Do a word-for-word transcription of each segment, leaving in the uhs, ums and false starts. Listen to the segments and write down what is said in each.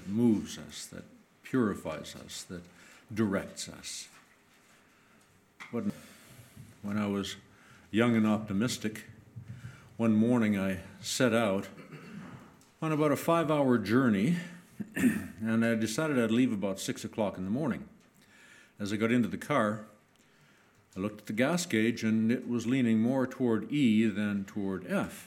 moves us, that purifies us, that directs us. When I was young and optimistic, one morning I set out on about a five-hour journey, and I decided I'd leave about six o'clock in the morning. As I got into the car, I looked at the gas gauge, and it was leaning more toward E than toward F.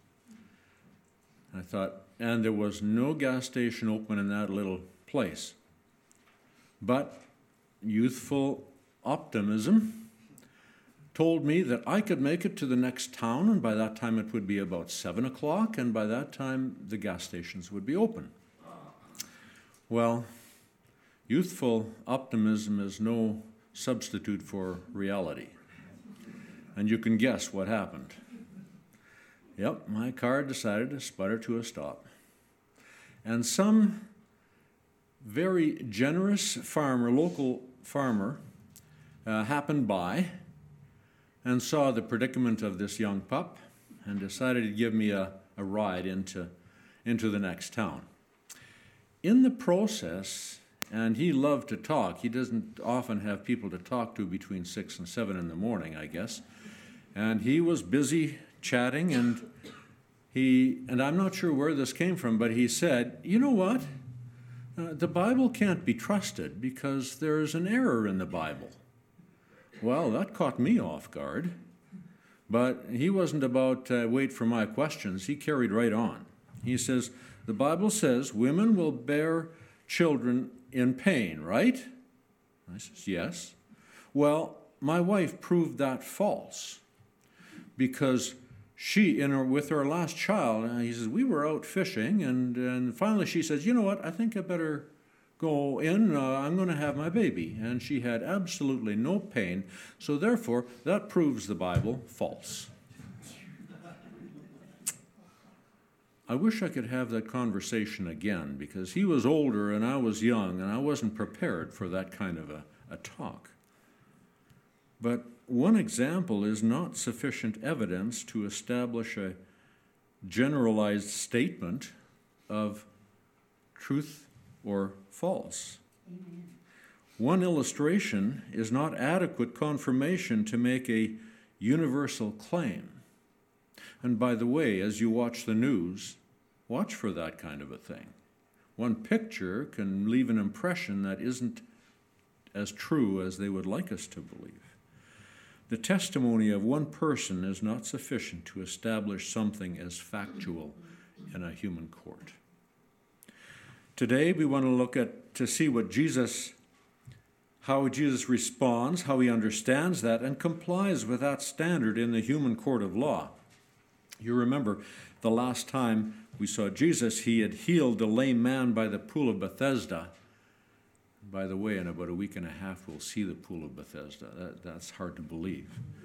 I thought, and there was no gas station open in that little place. But youthful optimism told me that I could make it to the next town, and by that time it would be about seven o'clock, and by that time the gas stations would be open. Well, youthful optimism is no substitute for reality. And you can guess what happened. Yep, my car decided to sputter to a stop. And some very generous farmer, local farmer, uh, happened by and saw the predicament of this young pup and decided to give me a, a ride into, into the next town. In the process, and he loved to talk, he doesn't often have people to talk to between six and seven in the morning, I guess, and he was busy chatting, and he, and I'm not sure where this came from, but he said, you know what, uh, the Bible can't be trusted because there's an error in the Bible. Well, that caught me off guard, but he wasn't about to uh, wait for my questions. He carried right on. He says, the Bible says women will bear children in pain, right? I says, yes. Well, my wife proved that false because she, in her, with her last child, he says, we were out fishing, and, and finally she says, you know what, I think I better go in, uh, I'm going to have my baby. And she had absolutely no pain, so therefore that proves the Bible false. I wish I could have that conversation again, because he was older and I was young, and I wasn't prepared for that kind of a, a talk. But one example is not sufficient evidence to establish a generalized statement of truth or false. Amen. One illustration is not adequate confirmation to make a universal claim. And by the way, as you watch the news, watch for that kind of a thing. One picture can leave an impression that isn't as true as they would like us to believe. The testimony of one person is not sufficient to establish something as factual in a human court. Today we want to look at, to see what Jesus, how Jesus responds, how he understands that, and complies with that standard in the human court of law. You remember the last time we saw Jesus, he had healed a lame man by the pool of Bethesda. By the way, in about a week and a half, we'll see the pool of Bethesda. That, that's hard to believe.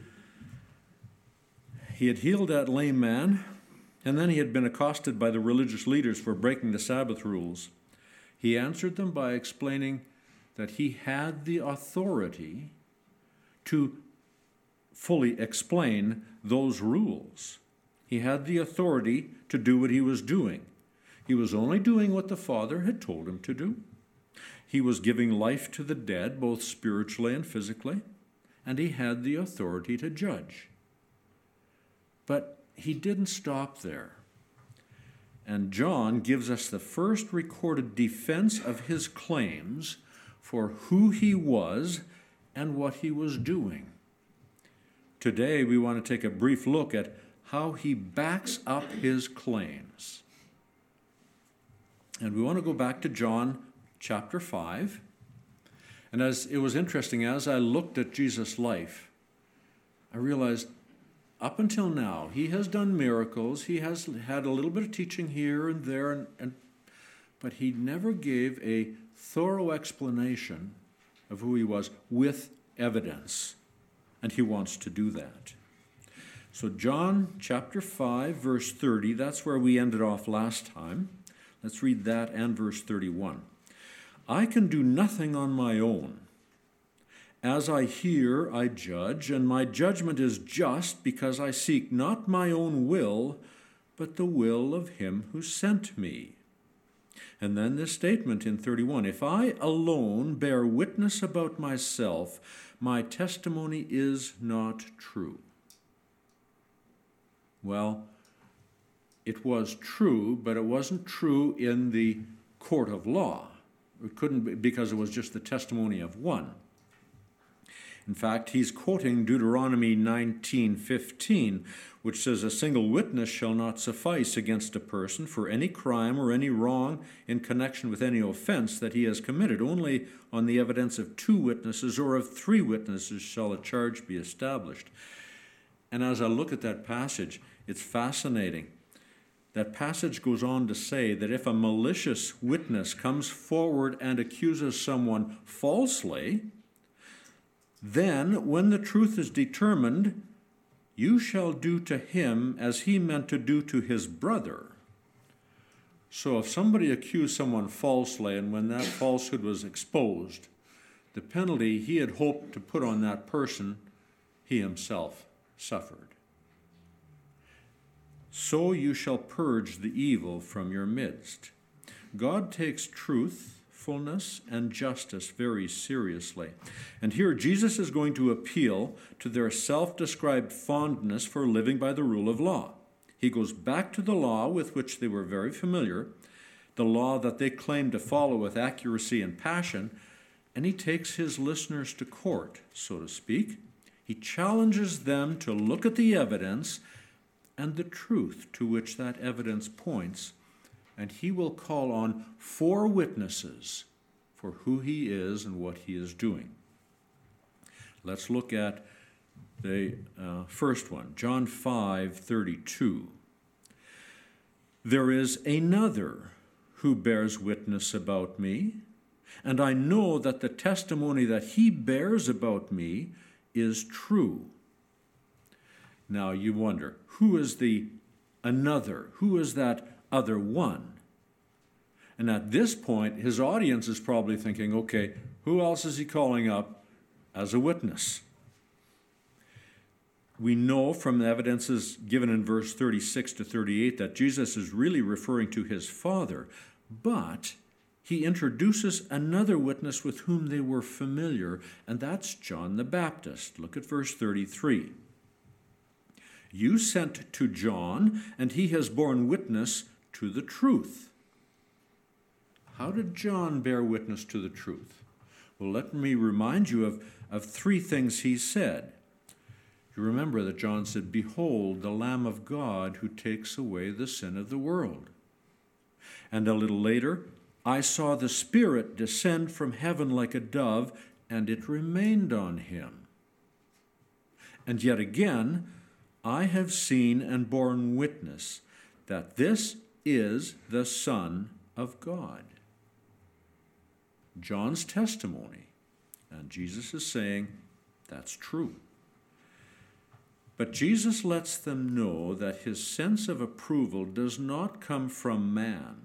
He had healed that lame man, and then he had been accosted by the religious leaders for breaking the Sabbath rules. He answered them by explaining that he had the authority to fully explain those rules. He had the authority to do what he was doing. He was only doing what the Father had told him to do. He was giving life to the dead, both spiritually and physically, and he had the authority to judge. But he didn't stop there. And John gives us the first recorded defense of his claims for who he was and what he was doing. Today we want to take a brief look at how he backs up his claims. And we want to go back to John chapter five. And as it was interesting, as I looked at Jesus' life, I realized up until now, he has done miracles. He has had a little bit of teaching here and there, and, and, but he never gave a thorough explanation of who he was with evidence. And he wants to do that. So John chapter five, verse thirty, that's where we ended off last time. Let's read that and verse thirty-one. I can do nothing on my own. As I hear, I judge, and my judgment is just because I seek not my own will, but the will of him who sent me. And then this statement in thirty-one, if I alone bear witness about myself, my testimony is not true. Well, it was true, but it wasn't true in the court of law. It couldn't be, because it was just the testimony of one. In fact, he's quoting Deuteronomy nineteen fifteen, which says, a single witness shall not suffice against a person for any crime or any wrong in connection with any offense that he has committed. Only on the evidence of two witnesses or of three witnesses shall a charge be established. And as I look at that passage, it's fascinating. That passage goes on to say that if a malicious witness comes forward and accuses someone falsely, then when the truth is determined, you shall do to him as he meant to do to his brother. So if somebody accused someone falsely, and when that falsehood was exposed, the penalty he had hoped to put on that person, he himself suffered. So you shall purge the evil from your midst. God takes truthfulness and justice very seriously. And here Jesus is going to appeal to their self-described fondness for living by the rule of law. He goes back to the law with which they were very familiar, the law that they claimed to follow with accuracy and passion, and he takes his listeners to court, so to speak. He challenges them to look at the evidence and the truth to which that evidence points, and he will call on four witnesses for who he is and what he is doing. Let's look at the uh, first one, John five thirty-two. There is another who bears witness about me, and I know that the testimony that he bears about me is true. Now you wonder, who is the another? Who is that other one? And at this point, his audience is probably thinking, okay, who else is he calling up as a witness? We know from the evidences given in verse thirty-six to thirty-eight that Jesus is really referring to his Father, but he introduces another witness with whom they were familiar, and that's John the Baptist. Look at verse thirty-three. You sent to John, and he has borne witness to the truth. How did John bear witness to the truth? Well, let me remind you of, of three things he said. You remember that John said, behold, the Lamb of God who takes away the sin of the world. And a little later, I saw the Spirit descend from heaven like a dove, and it remained on him. And yet again, I have seen and borne witness that this is the Son of God. John's testimony, and Jesus is saying that's true. But Jesus lets them know that his sense of approval does not come from man.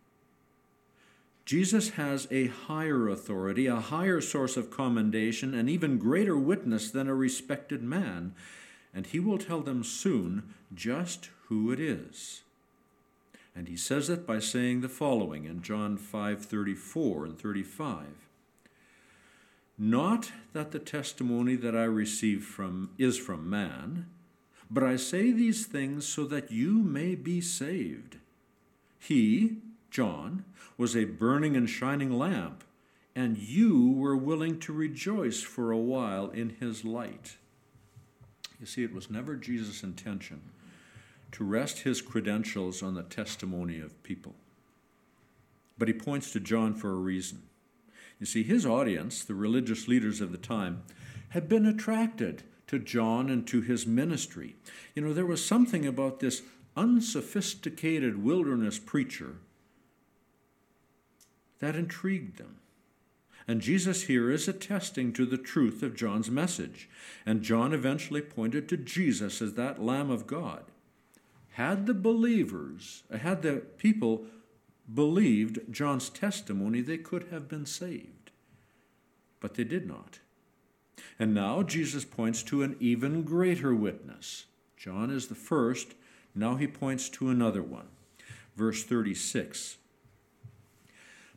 Jesus has a higher authority, a higher source of commendation, and even greater witness than a respected man, and he will tell them soon just who it is. And he says it by saying the following in John five thirty-four and thirty-five. Not that the testimony that I receive from is from man, but I say these things so that you may be saved. He, John, was a burning and shining lamp, and you were willing to rejoice for a while in his light. You see, it was never Jesus' intention to rest his credentials on the testimony of people. But he points to John for a reason. You see, his audience, the religious leaders of the time, had been attracted to John and to his ministry. You know, there was something about this unsophisticated wilderness preacher that intrigued them. And Jesus here is attesting to the truth of John's message. And John eventually pointed to Jesus as that Lamb of God. Had the believers, had the people believed John's testimony, they could have been saved. But they did not. And now Jesus points to an even greater witness. John is the first. Now he points to another one. Verse thirty-six.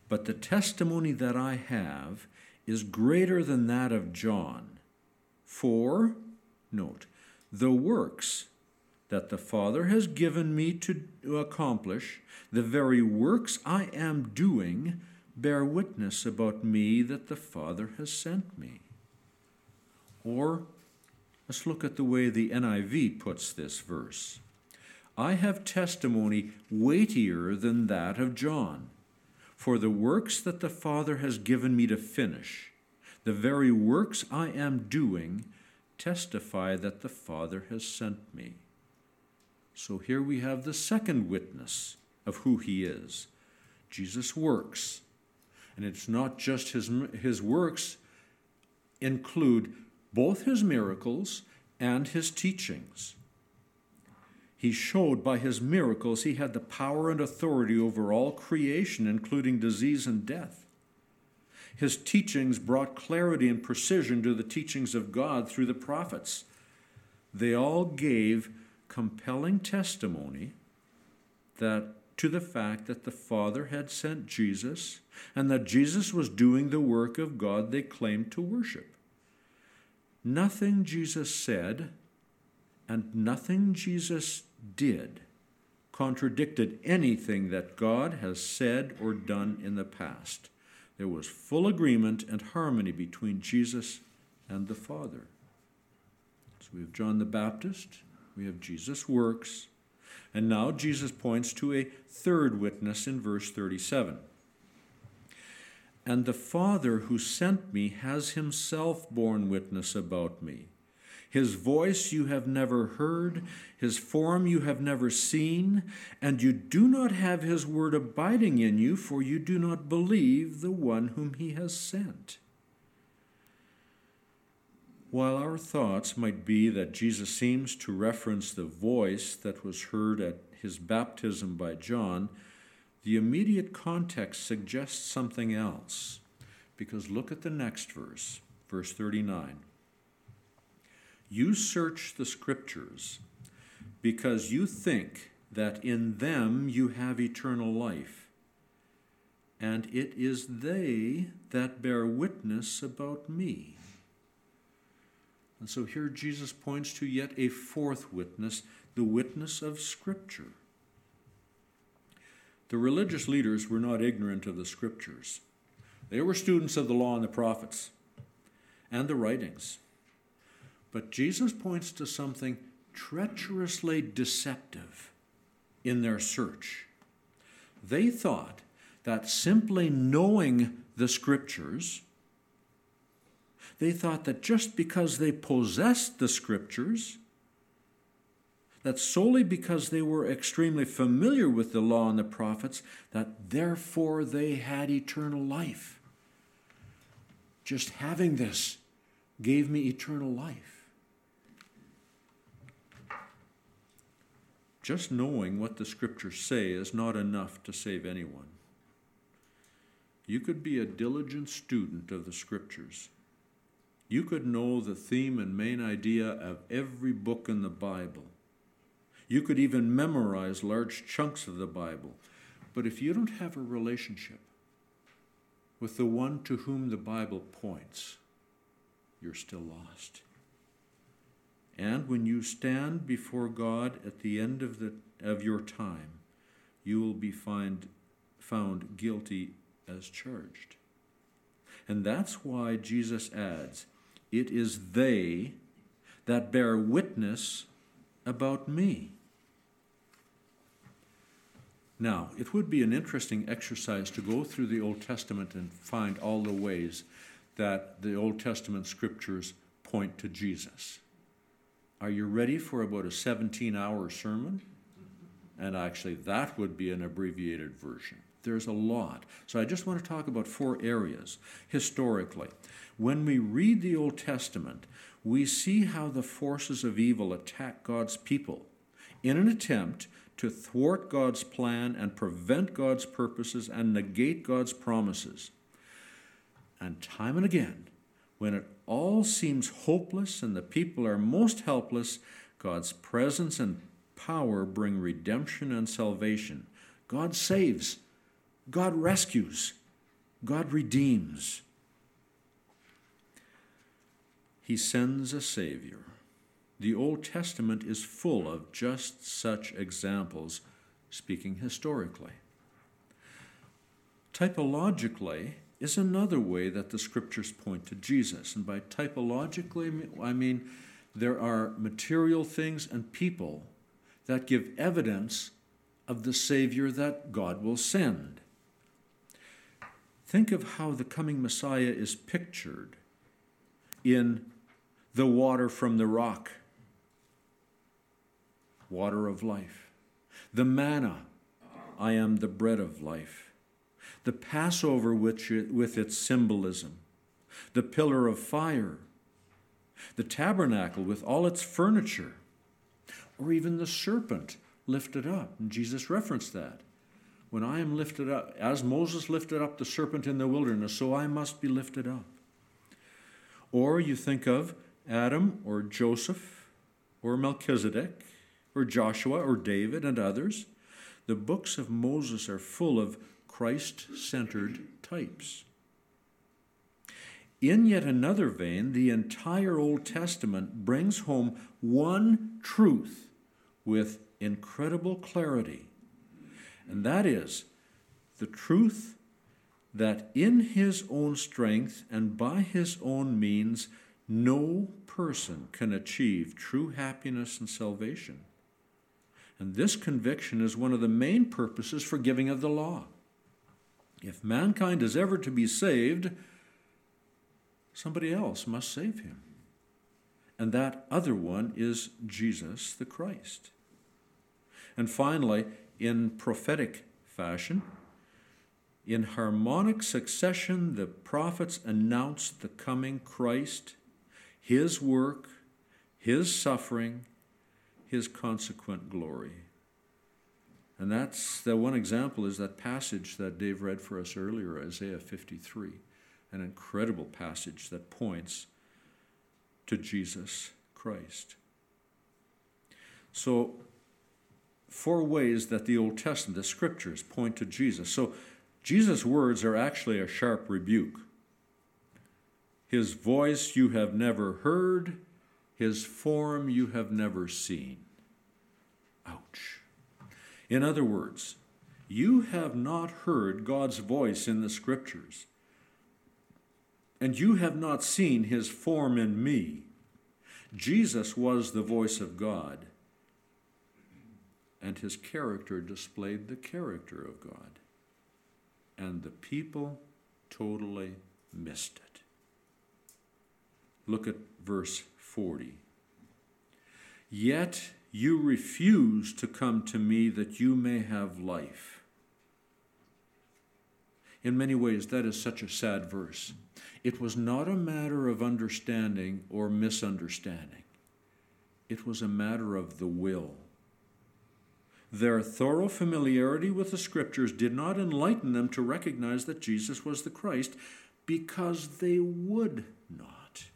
But the testimony that I have is greater than that of John. For, note, the works that the Father has given me to accomplish, the very works I am doing, bear witness about me that the Father has sent me. Or, let's look at the way the N I V puts this verse. I have testimony weightier than that of John. For the works that the Father has given me to finish, the very works I am doing, testify that the Father has sent me. So here we have the second witness of who he is. Jesus works. And it's not just his, his works include both his miracles and his teachings. He showed by his miracles he had the power and authority over all creation, including disease and death. His teachings brought clarity and precision to the teachings of God through the prophets. They all gave compelling testimony that to the fact that the Father had sent Jesus and that Jesus was doing the work of God they claimed to worship. Nothing Jesus said and nothing Jesus did contradicted anything that God has said or done in the past. There was full agreement and harmony between Jesus and the Father. So we have John the Baptist, we have Jesus' works, and now Jesus points to a third witness in verse thirty-seven. And the Father who sent me has himself borne witness about me. His voice you have never heard, his form you have never seen, and you do not have his word abiding in you, for you do not believe the one whom he has sent. While our thoughts might be that Jesus seems to reference the voice that was heard at his baptism by John, the immediate context suggests something else. Because look at the next verse, verse thirty-nine. You search the Scriptures because you think that in them you have eternal life, and it is they that bear witness about me. And so here Jesus points to yet a fourth witness, the witness of Scripture. The religious leaders were not ignorant of the Scriptures. They were students of the law and the prophets and the writings. But Jesus points to something treacherously deceptive in their search. They thought that simply knowing the Scriptures, they thought that just because they possessed the Scriptures, that solely because they were extremely familiar with the law and the prophets, that therefore they had eternal life. Just having this gave me eternal life. Just knowing what the Scriptures say is not enough to save anyone. You could be a diligent student of the Scriptures. You could know the theme and main idea of every book in the Bible. You could even memorize large chunks of the Bible. But if you don't have a relationship with the one to whom the Bible points, you're still lost. And when you stand before God at the end of the of your time, you will be find, found guilty as charged. And that's why Jesus adds, it is they that bear witness about me. Now, it would be an interesting exercise to go through the Old Testament and find all the ways that the Old Testament Scriptures point to Jesus. Are you ready for about a seventeen-hour sermon? And actually, that would be an abbreviated version. There's a lot. So I just want to talk about four areas. Historically, when we read the Old Testament, we see how the forces of evil attack God's people in an attempt to thwart God's plan and prevent God's purposes and negate God's promises. And time and again, when it all seems hopeless and the people are most helpless, God's presence and power bring redemption and salvation. God saves. God rescues. God redeems. He sends a Savior. The Old Testament is full of just such examples, speaking historically. Typologically is another way that the Scriptures point to Jesus. And by typologically, I mean there are material things and people that give evidence of the Savior that God will send. Think of how the coming Messiah is pictured in the water from the rock, water of life. The manna, I am the bread of life. The Passover which it, with its symbolism. The pillar of fire. The tabernacle with all its furniture. Or even the serpent lifted up. And Jesus referenced that. When I am lifted up, as Moses lifted up the serpent in the wilderness, so I must be lifted up. Or you think of Adam or Joseph or Melchizedek or Joshua or David and others. The books of Moses are full of Christ-centered types. In yet another vein, the entire Old Testament brings home one truth with incredible clarity, and that is the truth that in his own strength and by his own means, no person can achieve true happiness and salvation. And this conviction is one of the main purposes for giving of the law. If mankind is ever to be saved, somebody else must save him. And that other one is Jesus the Christ. And finally, in prophetic fashion, in harmonic succession, the prophets announced the coming Christ, his work, his suffering, his consequent glory. And that's the one example is that passage that Dave read for us earlier, Isaiah fifty-three, an incredible passage that points to Jesus Christ. So, four ways that the Old Testament, the Scriptures, point to Jesus. So, Jesus' words are actually a sharp rebuke. His voice you have never heard, his form you have never seen. Ouch. In other words, you have not heard God's voice in the Scriptures, and you have not seen his form in me. Jesus was the voice of God, and his character displayed the character of God. And the people totally missed it. Look at verse forty. Yet you refuse to come to me that you may have life. In many ways, that is such a sad verse. It was not a matter of understanding or misunderstanding. It was a matter of the will. Their thorough familiarity with the Scriptures did not enlighten them to recognize that Jesus was the Christ because they would not.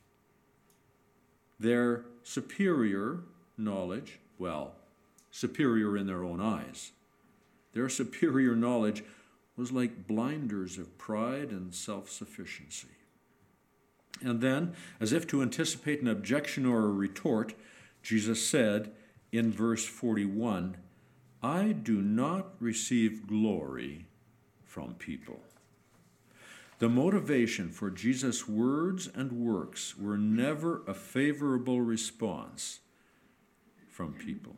Their superior knowledge, well, superior in their own eyes, their superior knowledge was like blinders of pride and self-sufficiency. And then, as if to anticipate an objection or a retort, Jesus said in verse forty-one, I do not receive glory from people. The motivation for Jesus' words and works were never a favorable response from people.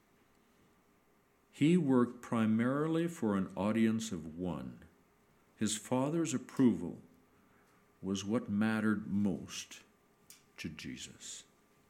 He worked primarily for an audience of one. His Father's approval was what mattered most to Jesus.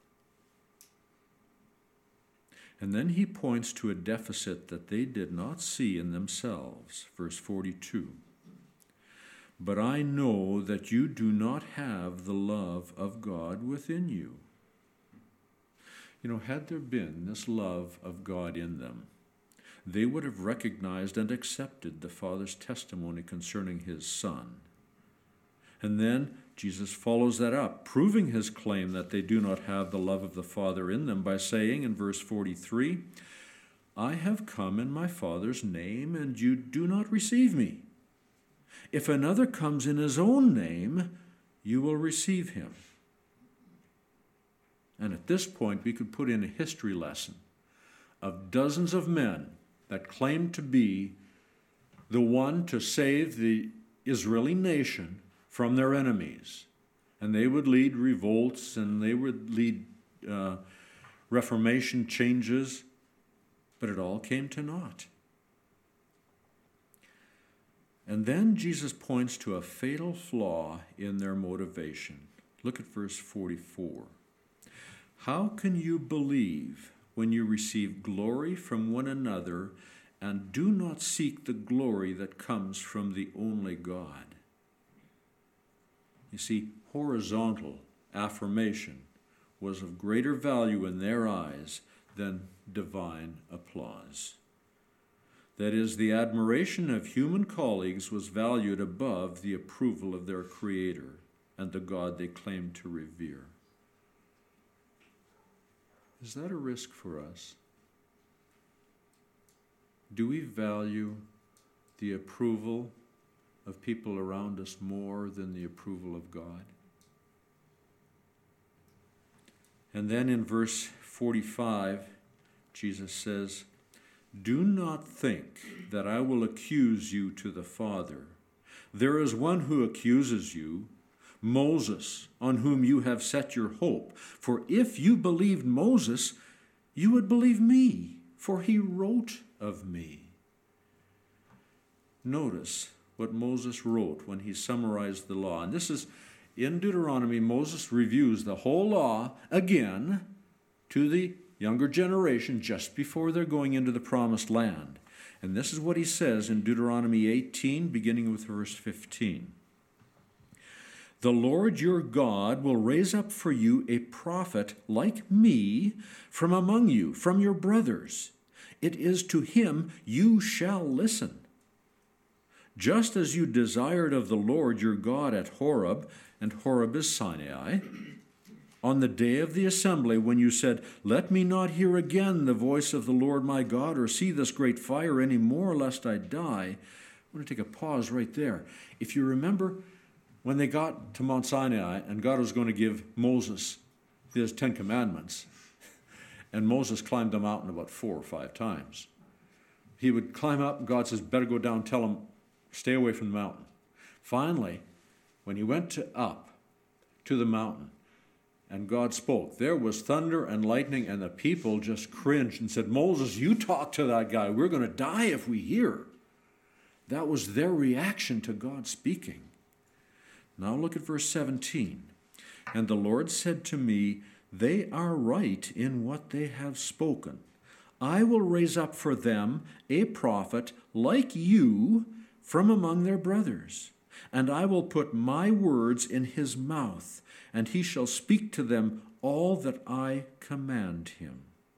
And then he points to a deficit that they did not see in themselves. Verse forty-two. But I know that you do not have the love of God within you. You know, had there been this love of God in them, they would have recognized and accepted the Father's testimony concerning his Son. And then Jesus follows that up, proving his claim that they do not have the love of the Father in them by saying in verse forty-three, I have come in my Father's name, and you do not receive me. If another comes in his own name, you will receive him. And at this point, we could put in a history lesson of dozens of men that claimed to be the one to save the Israeli nation from their enemies. And they would lead revolts, and they would lead uh, Reformation changes, but it all came to naught. And then Jesus points to a fatal flaw in their motivation. Look at verse forty-four. How can you believe when you receive glory from one another and do not seek the glory that comes from the only God? You see, horizontal affirmation was of greater value in their eyes than divine applause. That is, the admiration of human colleagues was valued above the approval of their Creator and the God they claimed to revere. Is that a risk for us? Do we value the approval of people around us more than the approval of God? And then in verse forty-five, Jesus says, do not think that I will accuse you to the Father. There is one who accuses you, Moses, on whom you have set your hope. For if you believed Moses, you would believe me, for he wrote of me. Notice what Moses wrote when he summarized the law. And this is in Deuteronomy. Moses reviews the whole law again to the younger generation just before they're going into the promised land. And this is what he says in Deuteronomy eighteen, beginning with verse fifteen. The Lord your God will raise up for you a prophet like me from among you, from your brothers. It is to him you shall listen. Just as you desired of the Lord your God at Horeb, and Horeb is Sinai, on the day of the assembly, when you said, let me not hear again the voice of the Lord my God, or see this great fire any more, lest I die. I want to take a pause right there. If you remember, when they got to Mount Sinai, and God was going to give Moses his Ten Commandments, and Moses climbed the mountain about four or five times. He would climb up, and God says, better go down, tell him, stay away from the mountain. Finally, when he went to up to the mountain, and God spoke, there was thunder and lightning, and the people just cringed and said, Moses, you talk to that guy. We're going to die if we hear. That was their reaction to God speaking. Now look at verse seventeen. And the Lord said to me, they are right in what they have spoken. I will raise up for them a prophet like you from among their brothers, and I will put my words in his mouth, and he shall speak to them all that I command him.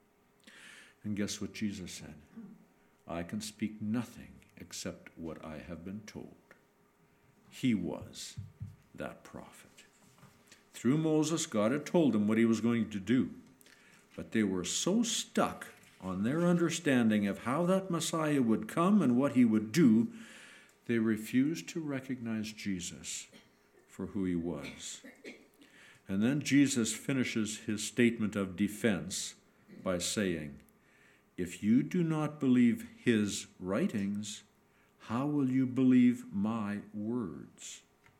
And guess what Jesus said? I can speak nothing except what I have been told. He was that prophet. Through Moses, God had told him what he was going to do, but they were so stuck on their understanding of how that Messiah would come and what he would do, they refused to recognize Jesus for who he was. And then Jesus finishes his statement of defense by saying, if you do not believe his writings, how will you believe my words?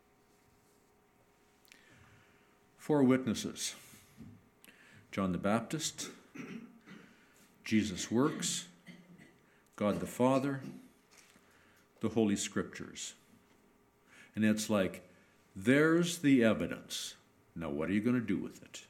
Four witnesses: John the Baptist, Jesus' works, God the Father, the Holy Scriptures. And it's like, there's the evidence. Now, what are you going to do with it?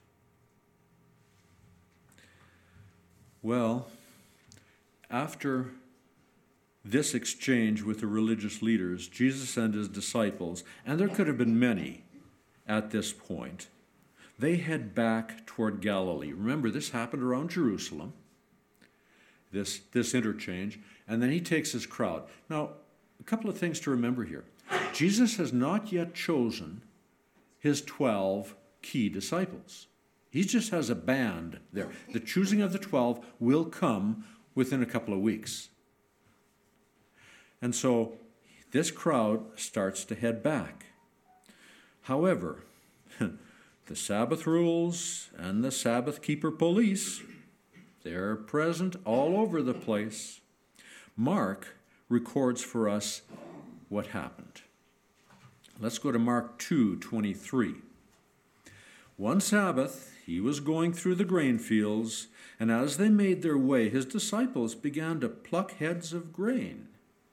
Well, after this exchange with the religious leaders, Jesus and his disciples, and there could have been many at this point, they head back toward Galilee. Remember, this happened around Jerusalem, this, this interchange, and then he takes his crowd. Now, a couple of things to remember here. Jesus has not yet chosen his twelve key disciples. He just has a band there. The choosing of the twelve will come within a couple of weeks. And so this crowd starts to head back. However, the Sabbath rules and the Sabbath keeper police, they're present all over the place. Mark records for us what happened. Let's go to Mark two twenty-three. One Sabbath, he was going through the grain fields, and as they made their way, his disciples began to pluck heads of grain.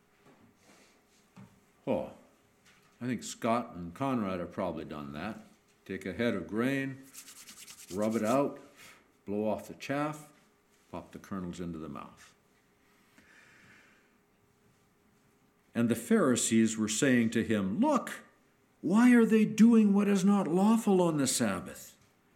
Oh, I think Scott and Conrad have probably done that. Take a head of grain, rub it out, blow off the chaff, pop the kernels into the mouth. And the Pharisees were saying to him, "Look, why are they doing what is not lawful on the Sabbath?"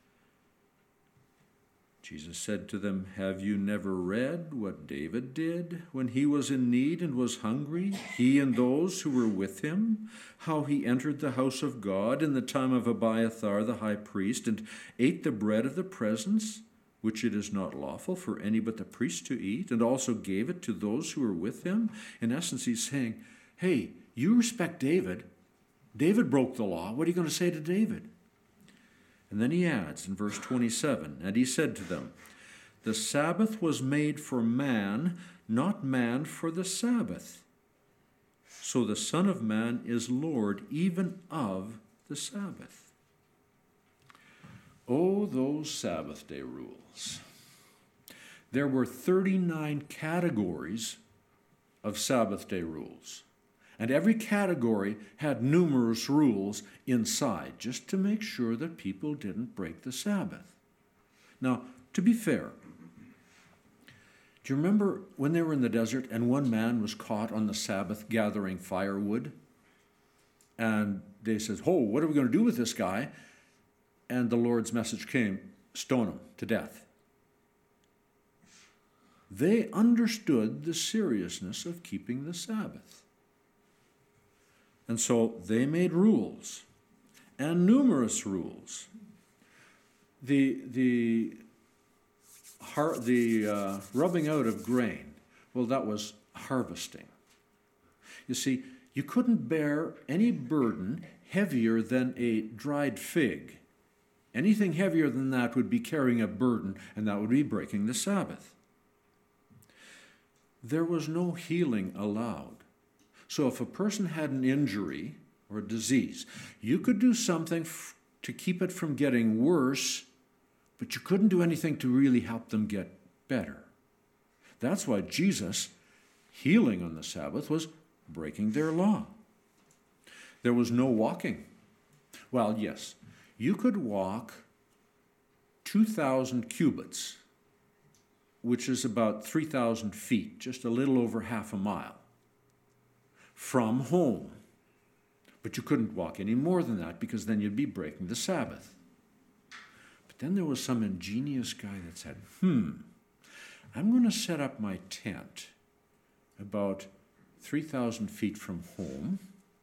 Jesus said to them, "Have you never read what David did when he was in need and was hungry, he and those who were with him? How he entered the house of God in the time of Abiathar the high priest and ate the bread of the presence, which it is not lawful for any but the priest to eat, and also gave it to those who were with him." In essence, he's saying, hey, you respect David. David broke the law. What are you going to say to David? And then he adds in verse twenty-seven, and he said to them, "The Sabbath was made for man, not man for the Sabbath. So the Son of Man is Lord even of the Sabbath." Oh, those Sabbath day rules. There were thirty-nine categories of Sabbath day rules. And every category had numerous rules inside, just to make sure that people didn't break the Sabbath. Now, to be fair, do you remember when they were in the desert and one man was caught on the Sabbath gathering firewood? And they said, "Oh, what are we going to do with this guy?" And the Lord's message came, "Stone him to death." They understood the seriousness of keeping the Sabbath. And so they made rules, and numerous rules. The, the, har- the uh, rubbing out of grain, well, that was harvesting. You see, you couldn't bear any burden heavier than a dried fig. Anything heavier than that would be carrying a burden, and that would be breaking the Sabbath. There was no healing allowed. So if a person had an injury or a disease, you could do something f- to keep it from getting worse, but you couldn't do anything to really help them get better. That's why Jesus, healing on the Sabbath, was breaking their law. There was no walking. Well, yes, you could walk two thousand cubits, which is about three thousand feet, just a little over half a mile, from home. But you couldn't walk any more than that because then you'd be breaking the Sabbath. But then there was some ingenious guy that said, hmm, I'm going to set up my tent about three thousand feet from home,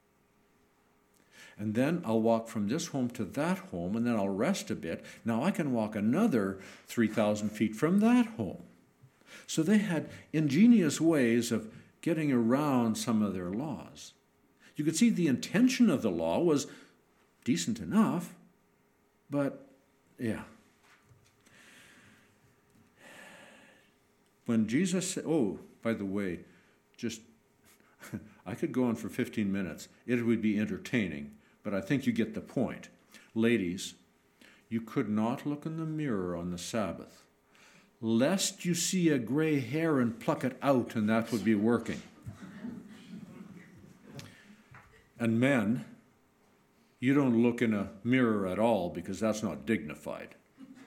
and then I'll walk from this home to that home, and then I'll rest a bit. Now I can walk another three thousand feet from that home. So they had ingenious ways of getting around some of their laws. You could see the intention of the law was decent enough, but yeah. When Jesus said, oh, by the way, just, I could go on for fifteen minutes. It would be entertaining, but I think you get the point. Ladies, you could not look in the mirror on the Sabbath, lest you see a gray hair and pluck it out, and that would be working. And men, you don't look in a mirror at all because that's not dignified.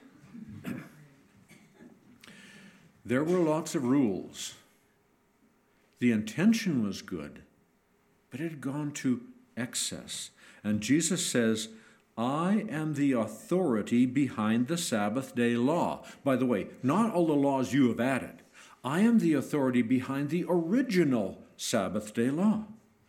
There were lots of rules. The intention was good, but it had gone to excess. And Jesus says, I am the authority behind the Sabbath day law. By the way, not all the laws you have added. I am the authority behind the original Sabbath day law.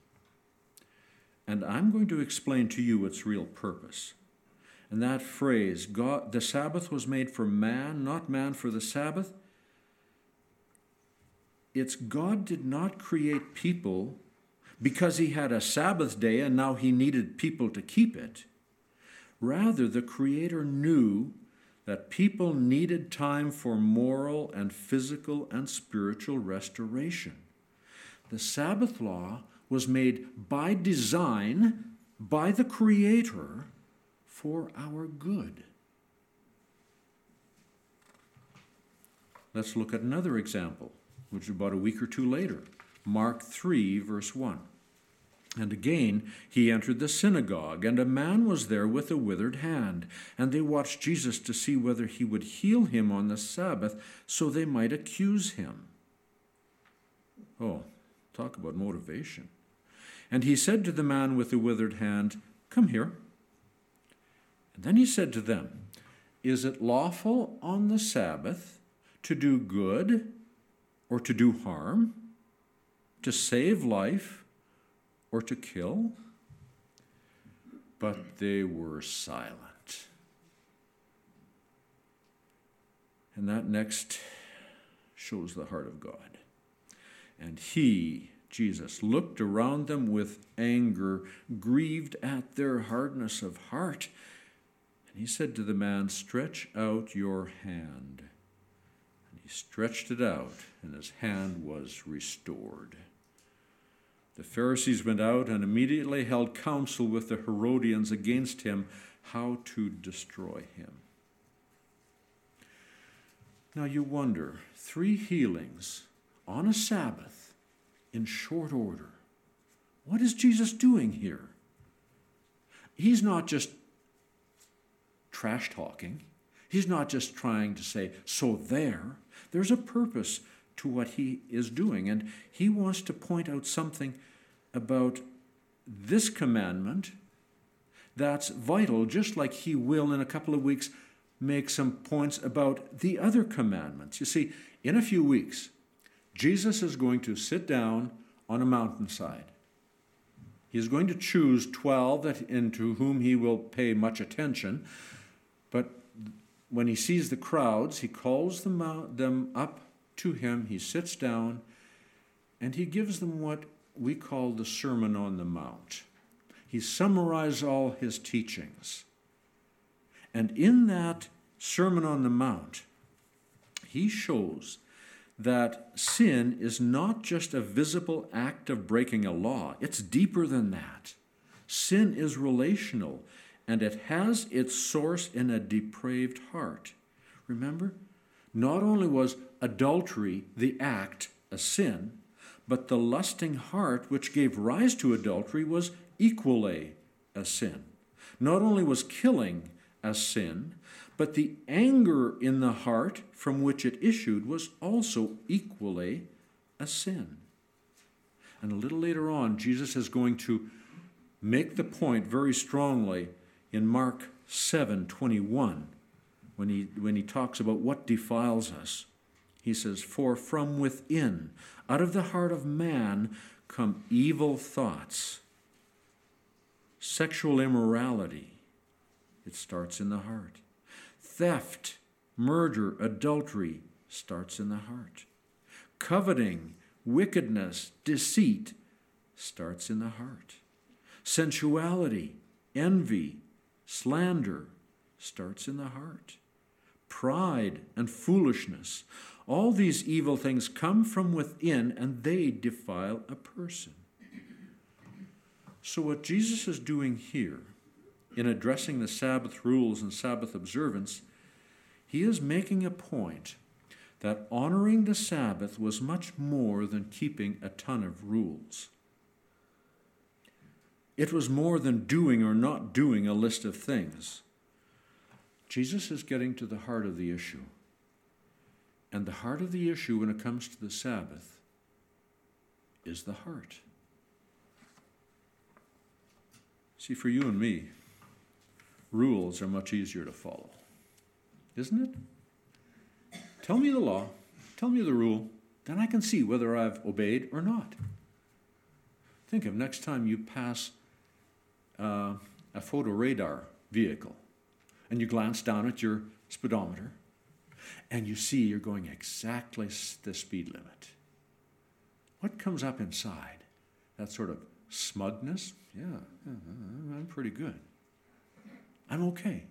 And I'm going to explain to you its real purpose. And that phrase, God, the Sabbath was made for man, not man for the Sabbath. It's God did not create people because he had a Sabbath day and now he needed people to keep it. Rather, the Creator knew that people needed time for moral and physical and spiritual restoration. The Sabbath law was made by design by the Creator for our good. Let's look at another example, which is about a week or two later. Mark three, verse one. And again he entered the synagogue, and a man was there with a withered hand. And they watched Jesus to see whether he would heal him on the Sabbath, so they might accuse him. Oh, talk about motivation. And he said to the man with the withered hand, "Come here." And then he said to them, "Is it lawful on the Sabbath to do good or to do harm, to save life or to kill?" But they were silent. And that next shows the heart of God. And he, Jesus, looked around them with anger, grieved at their hardness of heart. And he said to the man, "Stretch out your hand." And he stretched it out, and his hand was restored. The Pharisees went out and immediately held counsel with the Herodians against him, how to destroy him. Now you wonder, three healings on a Sabbath in short order. What is Jesus doing here? He's not just trash talking. He's not just trying to say, so there. There's a purpose to what he is doing, and he wants to point out something about this commandment that's vital, just like he will in a couple of weeks make some points about the other commandments. You see, in a few weeks, Jesus is going to sit down on a mountainside. He is going to choose twelve that into whom he will pay much attention, but when he sees the crowds, he calls them, out, them up to him, he sits down, and he gives them what we call the Sermon on the Mount. He summarizes all his teachings. And in that Sermon on the Mount, he shows that sin is not just a visible act of breaking a law. It's deeper than that. Sin is relational, and it has its source in a depraved heart. Remember, not only was adultery, the act, a sin, but the lusting heart which gave rise to adultery was equally a sin. Not only was killing a sin, but the anger in the heart from which it issued was also equally a sin. And a little later on, Jesus is going to make the point very strongly in Mark seven twenty-one, when he, when he talks about what defiles us. He says, "For from within, out of the heart of man, come evil thoughts, sexual immorality." It starts in the heart. Theft, murder, adultery starts in the heart. Coveting, wickedness, deceit starts in the heart. Sensuality, envy, slander starts in the heart. Pride and foolishness, all these evil things come from within, and they defile a person. So what Jesus is doing here in addressing the Sabbath rules and Sabbath observance, he is making a point that honoring the Sabbath was much more than keeping a ton of rules. It was more than doing or not doing a list of things. Jesus is getting to the heart of the issue. And the heart of the issue when it comes to the Sabbath is the heart. See, for you and me, rules are much easier to follow, isn't it? Tell me the law, tell me the rule, then I can see whether I've obeyed or not. Think of next time you pass uh, a photo radar vehicle and you glance down at your speedometer and you see you're going exactly the speed limit. What comes up inside? that sort of smugness. Yeah, yeah, I'm pretty good. I'm okay.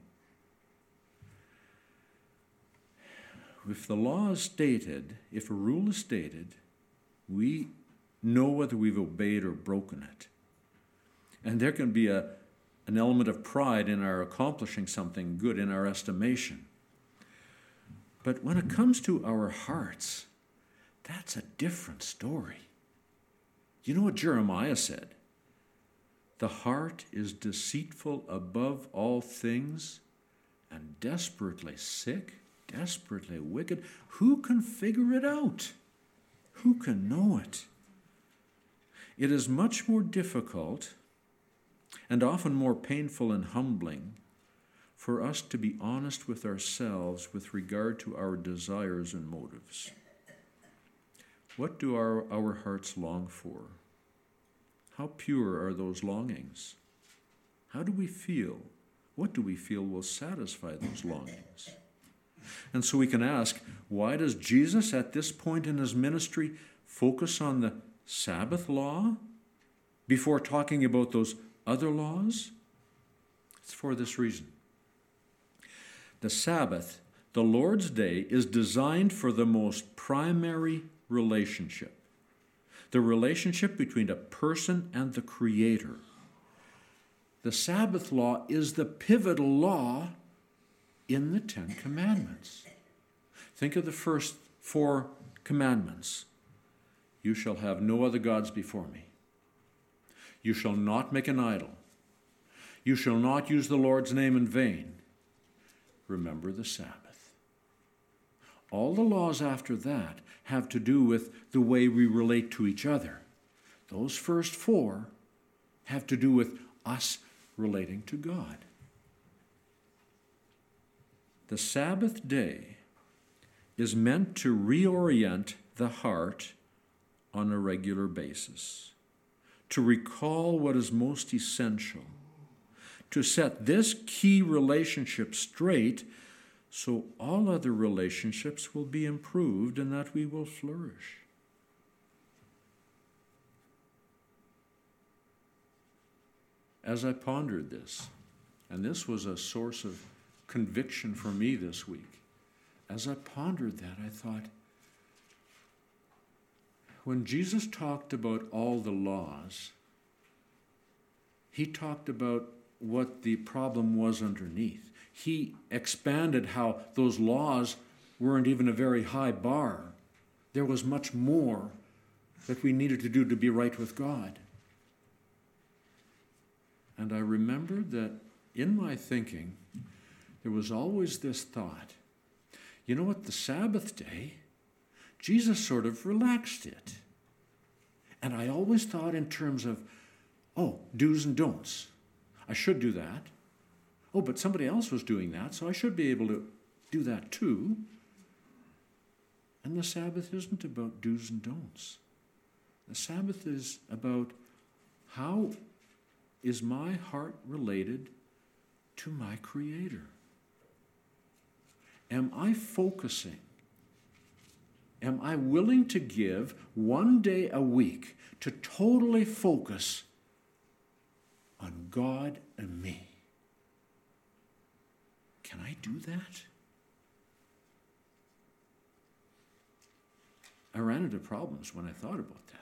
If the law is stated, if a rule is stated, we know whether we've obeyed or broken it. And there can be a, an element of pride in our accomplishing something good in our estimation. But when it comes to our hearts, that's a different story. You know what Jeremiah said? The heart is deceitful above all things and desperately sick, desperately wicked. Who can figure it out? Who can know it? It is much more difficult and often more painful and humbling for us to be honest with ourselves with regard to our desires and motives. What do our, our hearts long for? How pure are those longings? How do we feel? What do we feel will satisfy those longings? And so we can ask, why does Jesus at this point in his ministry focus on the Sabbath law before talking about those other laws? It's for this reason. The Sabbath, the Lord's Day, is designed for the most primary relationship, the relationship between a person and the Creator. The Sabbath law is the pivotal law in the Ten Commandments. Think of the first four commandments. You shall have no other gods before me. You shall not make an idol. You shall not use the Lord's name in vain. Remember the Sabbath. All the laws after that have to do with the way we relate to each other. Those first four have to do with us relating to God. The Sabbath day is meant to reorient the heart on a regular basis, to recall what is most essential, to set this key relationship straight so all other relationships will be improved and that we will flourish. As I pondered this, and this was a source of conviction for me this week, as I pondered that, I thought, when Jesus talked about all the laws, he talked about what the problem was underneath. He expanded how those laws weren't even a very high bar. There was much more that we needed to do to be right with God. And I remembered that in my thinking, there was always this thought, you know what, the Sabbath day, Jesus sort of relaxed it. And I always thought in terms of, oh, do's and don'ts. I should do that. Oh, but somebody else was doing that, so I should be able to do that too. And the Sabbath isn't about do's and don'ts. The Sabbath is about how is my heart related to my Creator? Am I focusing? Am I willing to give one day a week to totally focus on God and me? Can I do that? I ran into problems when I thought about that.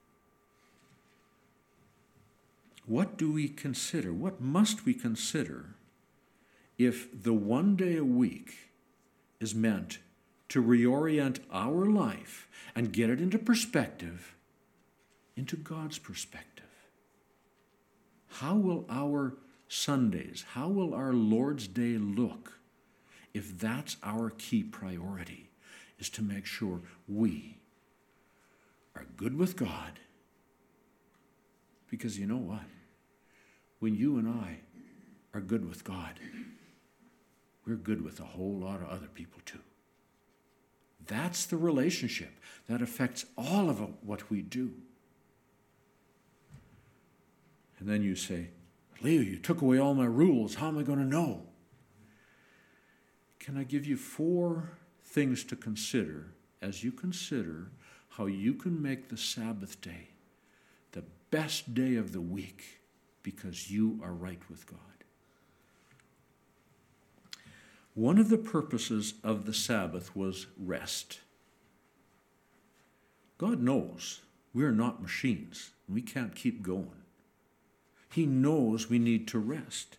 What do we consider? What must we consider if the one day a week is meant to reorient our life and get it into perspective, into God's perspective? How will our Sundays, how will our Lord's Day look if that's our key priority, is to make sure we are good with God? Because you know what? When you and I are good with God, we're good with a whole lot of other people too. That's the relationship that affects all of what we do. And then you say, Leo, you took away all my rules. How am I going to know? Can I give you four things to consider as you consider how you can make the Sabbath day the best day of the week because you are right with God. One of the purposes of the Sabbath was rest. God knows we're not machines. We can't keep going. He knows we need to rest.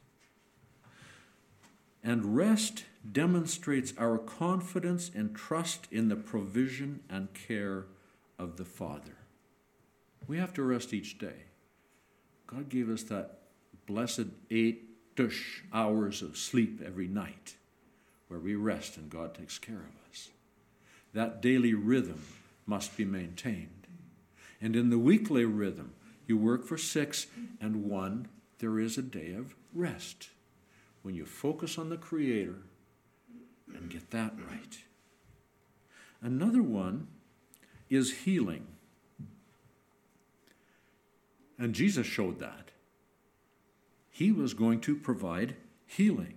And rest demonstrates our confidence and trust in the provision and care of the Father. We have to rest each day. God gave us that blessed eight-ish hours of sleep every night where we rest and God takes care of us. That daily rhythm must be maintained. And in the weekly rhythm, you work for six and one, there is a day of rest when you focus on the Creator and get that right. Another one is healing. And Jesus showed that. He was going to provide healing.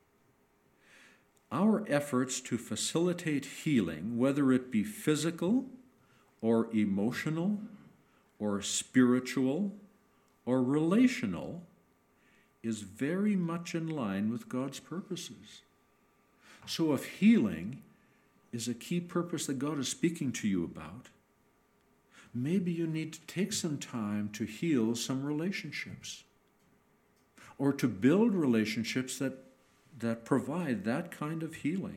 Our efforts to facilitate healing, whether it be physical or emotional or spiritual or relational, is very much in line with God's purposes. So if healing is a key purpose that God is speaking to you about, maybe you need to take some time to heal some relationships or to build relationships that that provide that kind of healing.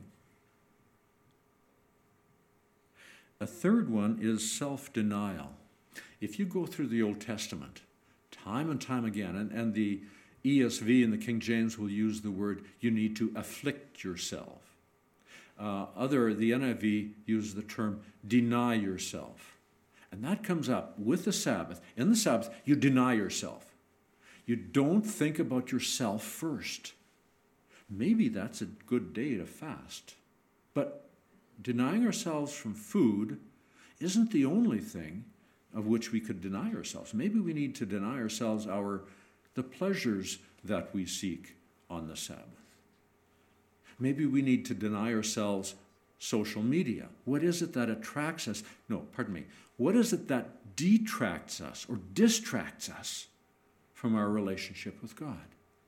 A third one is self-denial. If you go through the Old Testament, time and time again, and, and the E S V and the King James will use the word, you need to afflict yourself. Uh, other, the N I V uses the term, deny yourself. And that comes up with the Sabbath. In the Sabbath, you deny yourself. You don't think about yourself first. Maybe that's a good day to fast. But denying ourselves from food isn't the only thing of which we could deny ourselves. Maybe we need to deny ourselves our the pleasures that we seek on the Sabbath. Maybe we need to deny ourselves social media. What is it that attracts us? No, pardon me. What is it that detracts us or distracts us from our relationship with God?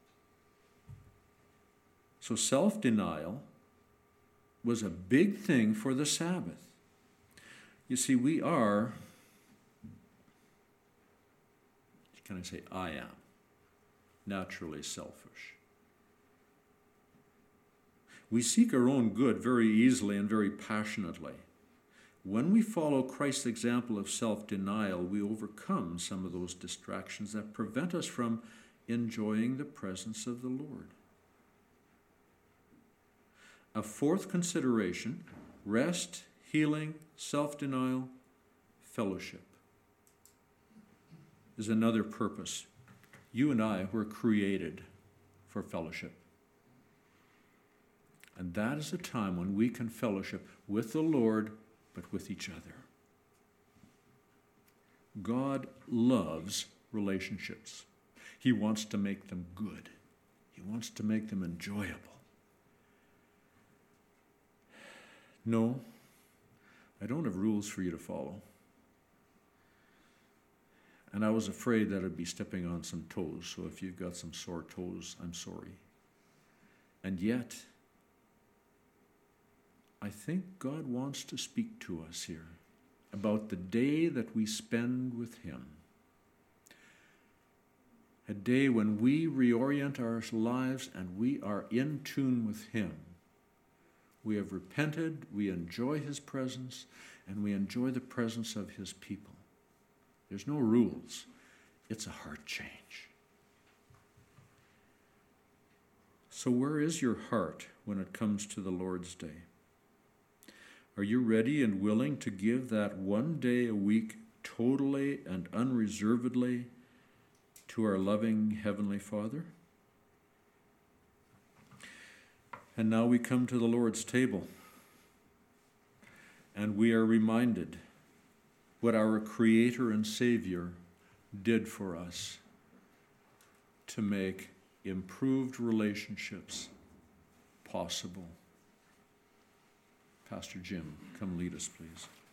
So self-denial was a big thing for the Sabbath. You see, we are, can I say I am, naturally selfish. We seek our own good very easily and very passionately. When we follow Christ's example of self-denial, we overcome some of those distractions that prevent us from enjoying the presence of the Lord. A fourth consideration, rest, healing, self-denial, fellowship, is another purpose. You and I were created for fellowship. And that is a time when we can fellowship with the Lord, but with each other. God loves relationships. He wants to make them good. He wants to make them enjoyable. No, I don't have rules for you to follow. And I was afraid that I'd be stepping on some toes, so if you've got some sore toes, I'm sorry. And yet, I think God wants to speak to us here about the day that we spend with Him. A day when we reorient our lives and we are in tune with Him. We have repented, we enjoy His presence, and we enjoy the presence of His people. There's no rules. It's a heart change. So where is your heart when it comes to the Lord's Day? Are you ready and willing to give that one day a week totally and unreservedly to our loving Heavenly Father? And now we come to the Lord's table, and we are reminded what our Creator and Savior did for us to make improved relationships possible. Pastor Jim, come lead us, please.